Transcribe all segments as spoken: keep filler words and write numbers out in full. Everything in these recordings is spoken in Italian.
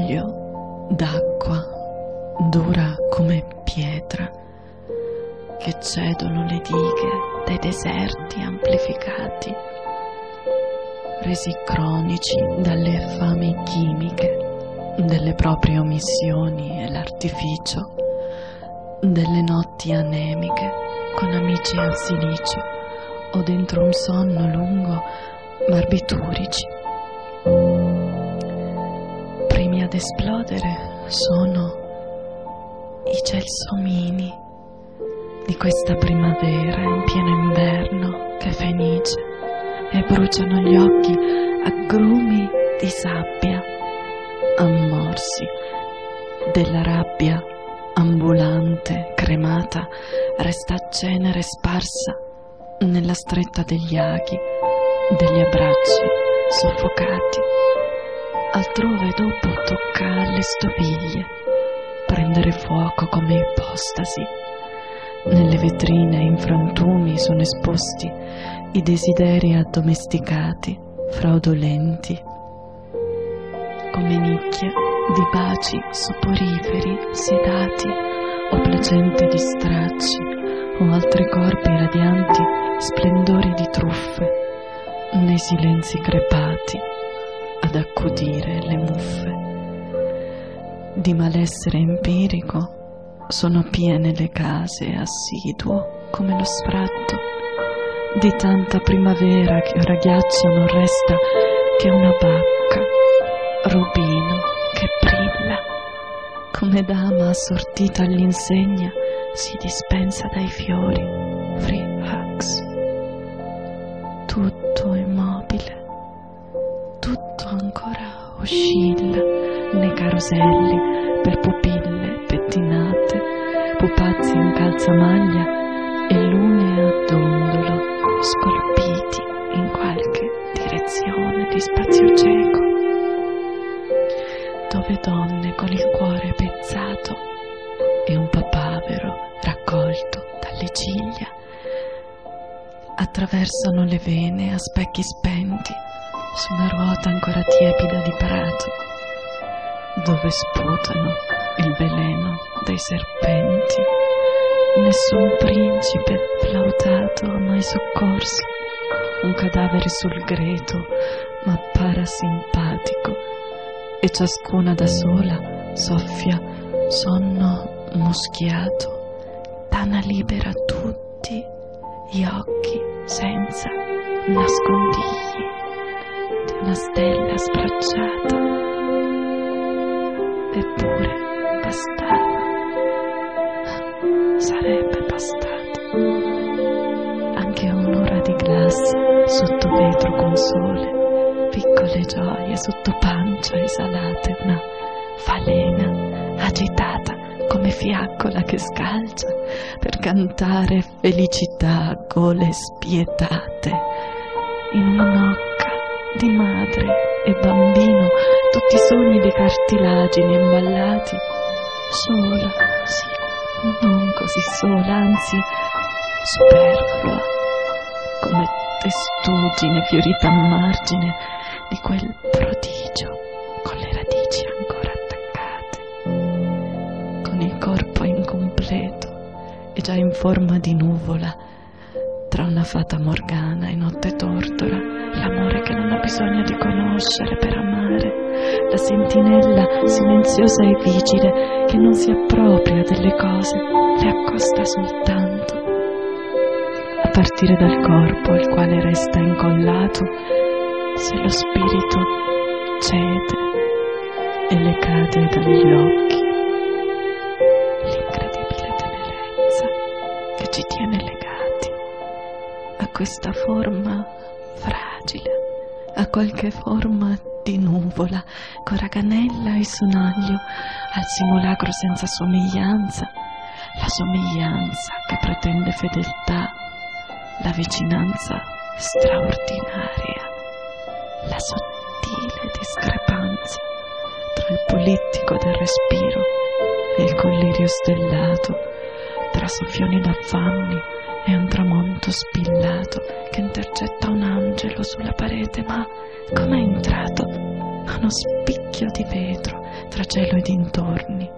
olio, d'acqua, dura come pietra, che cedono le dighe dei deserti amplificati, resi cronici dalle fami chimiche, delle proprie omissioni e l'artificio, delle notti anemiche con amici al silicio o dentro un sonno lungo barbiturici. Primi ad esplodere sono i gelsomini di questa primavera in pieno inverno che fenice e bruciano gli occhi a grumi di sabbia, ammorsi della rabbia ambulante, cremata, resta cenere sparsa nella stretta degli aghi, degli abbracci soffocati. Altrove dopo tocca alle stoviglie prendere fuoco come ipostasi. Nelle vetrine in frantumi sono esposti i desideri addomesticati, fraudolenti, come nicchie di baci soporiferi, sedati o placente di stracci o altri corpi radianti splendori di truffe, nei silenzi crepati ad accudire le muffe. Di malessere empirico sono piene le case assiduo come lo sfratto. Di tanta primavera che ora ghiaccio non resta che una bacca, rubino che brilla, come dama assortita all'insegna si dispensa dai fiori, free hugs. Tutto immobile, tutto ancora oscilla nei caroselli per pupille pettinate, pupazzi in calzamaglia e lune a dondolo scolpiti in qualche direzione di spazio cieco, dove donne con il cuore pezzato e un papavero raccolto dalle ciglia attraversano le vene a specchi spenti su una ruota ancora tiepida di prato, dove sputano il veleno dei serpenti. Nessun principe flautato ha mai soccorso un cadavere sul greto, ma parasimpatico, e ciascuna da sola soffia sonno muschiato, tana libera tutti gli occhi senza nascondigli di una stella sbracciata. Eppure bastava, sarebbe bastato anche un'ora di glass sotto vetro con sole, piccole gioie sotto pancia esalate, una falena agitata come fiaccola che scalcia per cantare felicità a gole spietate, in una nocca di madre e bambino, tutti sogni di cartilagini imballati, sola, sì, non così sola, anzi superflua, come testuggine fiorita a margine di quel prodigio con le radici ancora attaccate, con il corpo incompleto e già in forma di nuvola tra una fata morgana e notte tortora, l'amore che non ha bisogno di conoscere per amare, la sentinella silenziosa e vigile che non si appropria delle cose, le accosta soltanto. A partire dal corpo al quale resta incollato, se lo spirito cede e le cade dagli occhi, l'incredibile tenerezza che ci tiene legati a questa forma fragile, a qualche forma di nuvola, con raganella e sonaglio, al simulacro senza somiglianza, la somiglianza che pretende fedeltà, la vicinanza straordinaria, la sottile discrepanza tra il politico del respiro e il collirio stellato, tra soffioni d'affanni e un tramonto spillato che intercetta un angelo sulla parete. Ma com'è entrato? uno spicchio di vetro tra cielo e dintorni.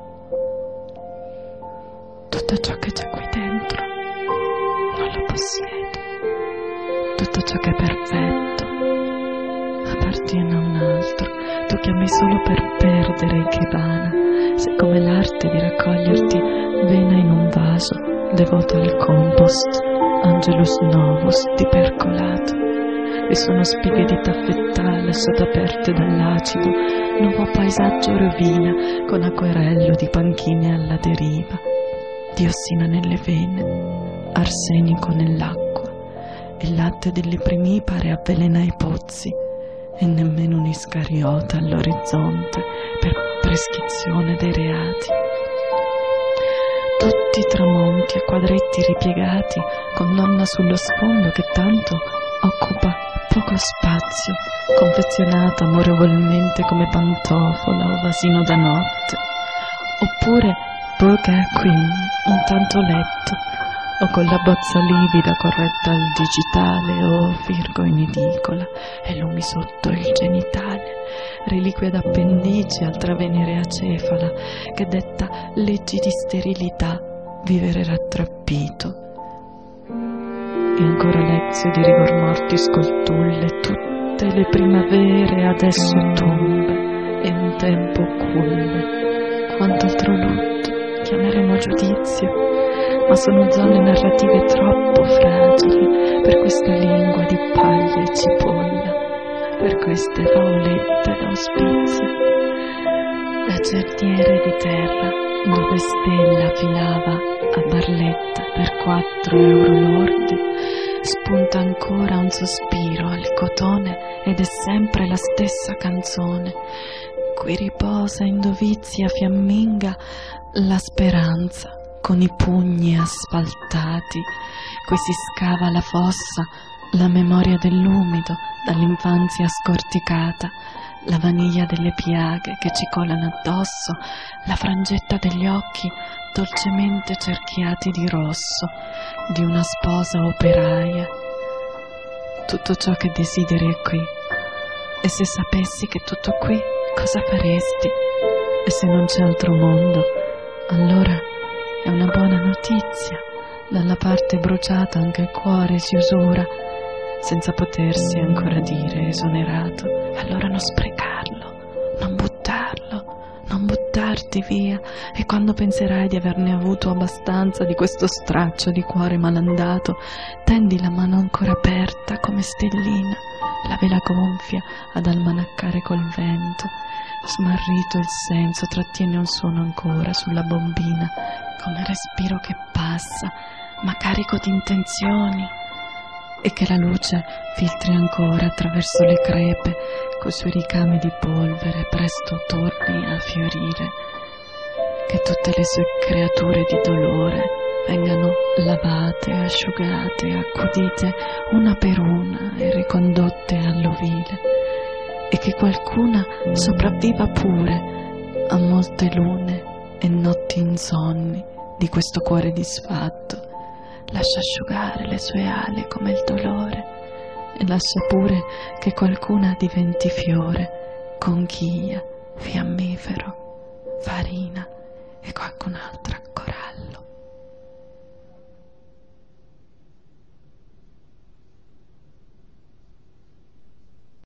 Tutto ciò che c'è qui dentro non lo possiedo. Tutto ciò che è perfetto appartiene a un altro. Tu chiami solo per perdere il che vana. Sei come l'arte di raccoglierti vena in un vaso devoto al compost, Angelus Novus di percolato. Vi sono spighe di taffettale sottaperte dall'acido, nuovo paesaggio rovina con acquerello di panchine alla deriva, diossina nelle vene, arsenico nell'acqua, il latte delle primipare avvelena i pozzi e nemmeno un iscariota all'orizzonte per prescrizione dei reati. Tutti tramonti a quadretti ripiegati con donna sullo sfondo che tanto occupa poco spazio, confezionata amorevolmente come pantofola o vasino da notte, oppure Burger Queen, un tanto letto, o con la bozza livida corretta al digitale o Virgo in edicola e lumi sotto il genitale, reliquia d'appendice altra venere acefala che detta leggi di sterilità, vivere rattrappito. E ancora lezio di rigor mortis coltulle, tutte le primavere adesso tombe e un tempo culle. Quant'altro lutto chiameremo giudizio, ma sono zone narrative troppo fragili per questa lingua di paglia e cipolla, per queste favolette d'auspizio. Da cerniere di terra, dove Stella filava a Barletta per quattro euro lordi, spunta ancora un sospiro al cotone ed è sempre la stessa canzone. Qui riposa in dovizia fiamminga la speranza con i pugni asfaltati. Qui si scava la fossa, la memoria dell'umido dall'infanzia scorticata, la vaniglia delle piaghe che ci colano addosso, la frangetta degli occhi dolcemente cerchiati di rosso di una sposa operaia. Tutto ciò che desideri è qui, e se sapessi che tutto qui, cosa faresti? E se non c'è altro mondo, allora è una buona notizia. Dalla parte bruciata anche il cuore si usura, senza potersi ancora dire esonerato. Allora non sprecarlo, non buttarlo, non buttarti via. E quando penserai di averne avuto abbastanza di questo straccio di cuore malandato, tendi la mano ancora aperta come stellina, la vela gonfia ad almanaccare col vento. Smarrito il senso trattiene un suono ancora sulla bombina, come respiro che passa, ma carico di intenzioni, e che la luce filtri ancora attraverso le crepe coi suoi ricami di polvere, presto torni a fiorire, che tutte le sue creature di dolore vengano lavate, asciugate, accudite una per una e ricondotte all'ovile, e che qualcuna sopravviva pure a molte lune e notti insonni di questo cuore disfatto. Lascia asciugare le sue ali come il dolore, e lascia pure che qualcuna diventi fiore, conchiglia, fiammifero, farina e qualcun'altra